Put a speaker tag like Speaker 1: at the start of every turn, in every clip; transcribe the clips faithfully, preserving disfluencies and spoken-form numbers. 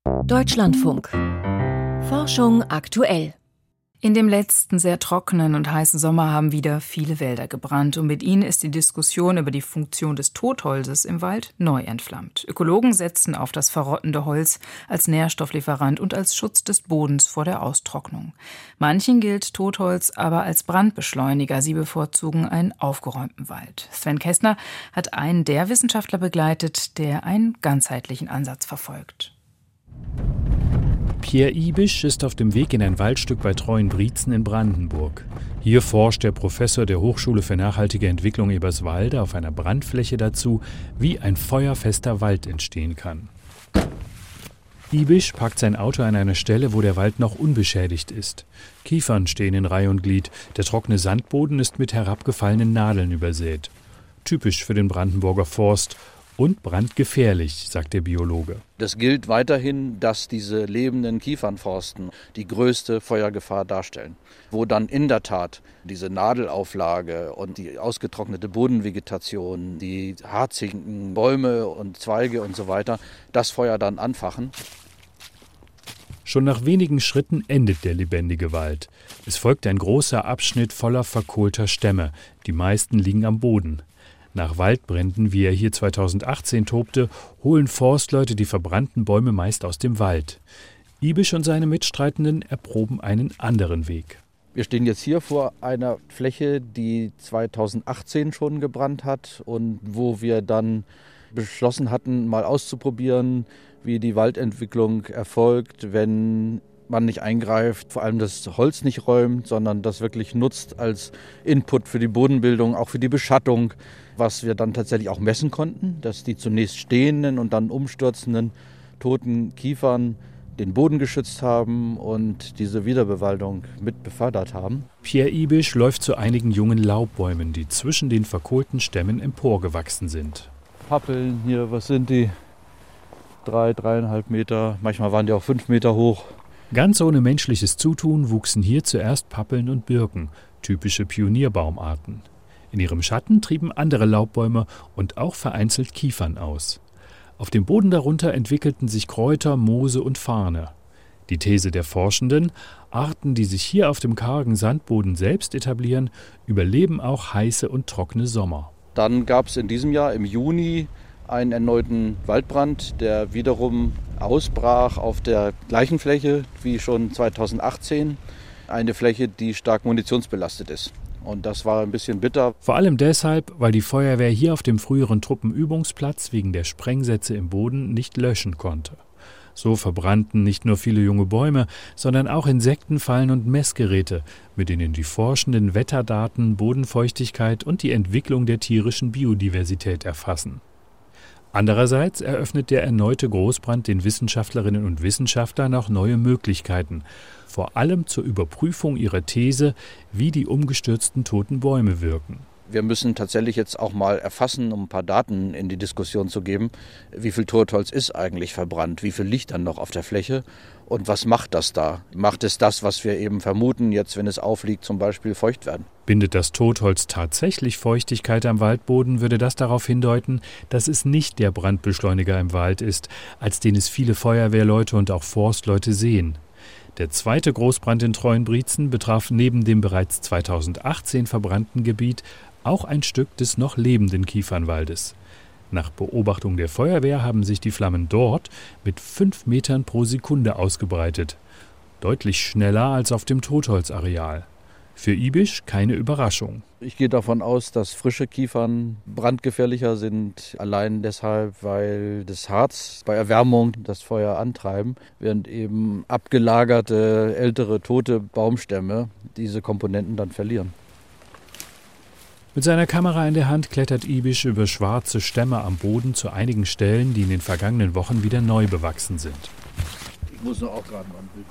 Speaker 1: Deutschlandfunk. Forschung aktuell. In dem letzten sehr trockenen und heißen Sommer haben wieder viele Wälder gebrannt und mit ihnen ist die Diskussion über die Funktion des Totholzes im Wald neu entflammt. Ökologen setzen auf das verrottende Holz als Nährstofflieferant und als Schutz des Bodens vor der Austrocknung. Manchen gilt Totholz aber als Brandbeschleuniger. Sie bevorzugen einen aufgeräumten Wald. Sven Kästner hat einen der Wissenschaftler begleitet, der einen ganzheitlichen Ansatz verfolgt.
Speaker 2: Pierre Ibisch ist auf dem Weg in ein Waldstück bei Treuenbrietzen in Brandenburg. Hier forscht der Professor der Hochschule für nachhaltige Entwicklung Eberswalde auf einer Brandfläche dazu, wie ein feuerfester Wald entstehen kann. Ibisch parkt sein Auto an einer Stelle, wo der Wald noch unbeschädigt ist. Kiefern stehen in Reihe und Glied. Der trockene Sandboden ist mit herabgefallenen Nadeln übersät. Typisch für den Brandenburger Forst. Und brandgefährlich, sagt der Biologe.
Speaker 3: Das gilt weiterhin, dass diese lebenden Kiefernforsten die größte Feuergefahr darstellen, wo dann in der Tat diese Nadelauflage und die ausgetrocknete Bodenvegetation, die harzigen Bäume und Zweige und so weiter, das Feuer dann anfachen.
Speaker 2: Schon nach wenigen Schritten endet der lebendige Wald. Es folgt ein großer Abschnitt voller verkohlter Stämme. Die meisten liegen am Boden. Nach Waldbränden, wie er hier zweitausendachtzehn tobte, holen Forstleute die verbrannten Bäume meist aus dem Wald. Ibisch und seine Mitstreitenden erproben einen anderen Weg.
Speaker 3: Wir stehen jetzt hier vor einer Fläche, die zweitausendachtzehn schon gebrannt hat und wo wir dann beschlossen hatten, mal auszuprobieren, wie die Waldentwicklung erfolgt, wenn man nicht eingreift, vor allem das Holz nicht räumt, sondern das wirklich nutzt als Input für die Bodenbildung, auch für die Beschattung, was wir dann tatsächlich auch messen konnten, dass die zunächst stehenden und dann umstürzenden toten Kiefern den Boden geschützt haben und diese Wiederbewaldung mit befördert haben.
Speaker 2: Pierre Ibisch läuft zu einigen jungen Laubbäumen, die zwischen den verkohlten Stämmen emporgewachsen sind.
Speaker 3: Pappeln hier, was sind die? Drei, dreieinhalb Meter, manchmal waren die auch fünf Meter hoch.
Speaker 2: Ganz ohne menschliches Zutun wuchsen hier zuerst Pappeln und Birken, typische Pionierbaumarten. In ihrem Schatten trieben andere Laubbäume und auch vereinzelt Kiefern aus. Auf dem Boden darunter entwickelten sich Kräuter, Moose und Farne. Die These der Forschenden: Arten, die sich hier auf dem kargen Sandboden selbst etablieren, überleben auch heiße und trockene Sommer.
Speaker 3: Dann gab es in diesem Jahr im Juni einen erneuten Waldbrand, der wiederum ausbrach auf der gleichen Fläche wie schon zweitausendachtzehn. Eine Fläche, die stark munitionsbelastet ist. Und das war ein bisschen bitter.
Speaker 2: Vor allem deshalb, weil die Feuerwehr hier auf dem früheren Truppenübungsplatz wegen der Sprengsätze im Boden nicht löschen konnte. So verbrannten nicht nur viele junge Bäume, sondern auch Insektenfallen und Messgeräte, mit denen die Forschenden Wetterdaten, Bodenfeuchtigkeit und die Entwicklung der tierischen Biodiversität erfassen. Andererseits eröffnet der erneute Großbrand den Wissenschaftlerinnen und Wissenschaftlern noch neue Möglichkeiten, vor allem zur Überprüfung ihrer These, wie die umgestürzten toten Bäume wirken.
Speaker 3: Wir müssen tatsächlich jetzt auch mal erfassen, um ein paar Daten in die Diskussion zu geben, wie viel Totholz ist eigentlich verbrannt, wie viel liegt dann noch auf der Fläche und was macht das da? Macht es das, was wir eben vermuten, jetzt wenn es aufliegt, zum Beispiel feucht werden?
Speaker 2: Bindet das Totholz tatsächlich Feuchtigkeit am Waldboden, würde das darauf hindeuten, dass es nicht der Brandbeschleuniger im Wald ist, als den es viele Feuerwehrleute und auch Forstleute sehen. Der zweite Großbrand in Treuenbrietzen betraf neben dem bereits zweitausendachtzehn verbrannten Gebiet auch ein Stück des noch lebenden Kiefernwaldes. Nach Beobachtung der Feuerwehr haben sich die Flammen dort mit fünf Metern pro Sekunde ausgebreitet. Deutlich schneller als auf dem Totholzareal. Für Ibisch keine Überraschung.
Speaker 3: Ich gehe davon aus, dass frische Kiefern brandgefährlicher sind, allein deshalb, weil das Harz bei Erwärmung das Feuer antreiben, während eben abgelagerte, ältere, tote Baumstämme diese Komponenten dann verlieren.
Speaker 2: Mit seiner Kamera in der Hand klettert Ibisch über schwarze Stämme am Boden zu einigen Stellen, die in den vergangenen Wochen wieder neu bewachsen sind.
Speaker 3: Ich muss nur auch gerade mal ein Bild.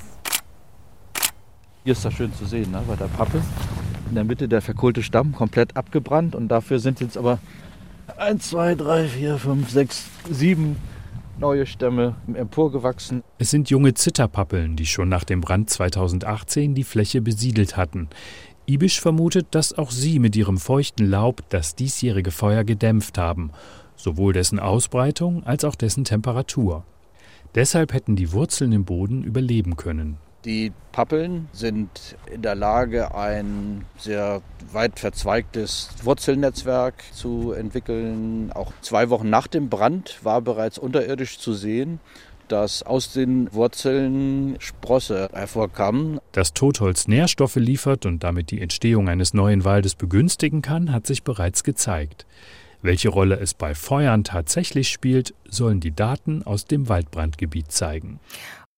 Speaker 3: Hier ist das schön zu sehen, ne, bei der Pappe. In der Mitte der verkohlte Stamm, komplett abgebrannt. Und dafür sind jetzt aber eins, zwei, drei, vier, fünf, sechs, sieben neue Stämme emporgewachsen.
Speaker 2: Es sind junge Zitterpappeln, die schon nach dem Brand zweitausendachtzehn die Fläche besiedelt hatten. Ibisch vermutet, dass auch sie mit ihrem feuchten Laub das diesjährige Feuer gedämpft haben, sowohl dessen Ausbreitung als auch dessen Temperatur. Deshalb hätten die Wurzeln im Boden überleben können.
Speaker 3: Die Pappeln sind in der Lage, ein sehr weit verzweigtes Wurzelnetzwerk zu entwickeln. Auch zwei Wochen nach dem Brand war bereits unterirdisch zu sehen, dass aus den Wurzeln Sprosse hervorkamen.
Speaker 2: Dass Totholz Nährstoffe liefert und damit die Entstehung eines neuen Waldes begünstigen kann, hat sich bereits gezeigt. Welche Rolle es bei Feuern tatsächlich spielt, sollen die Daten aus dem Waldbrandgebiet zeigen.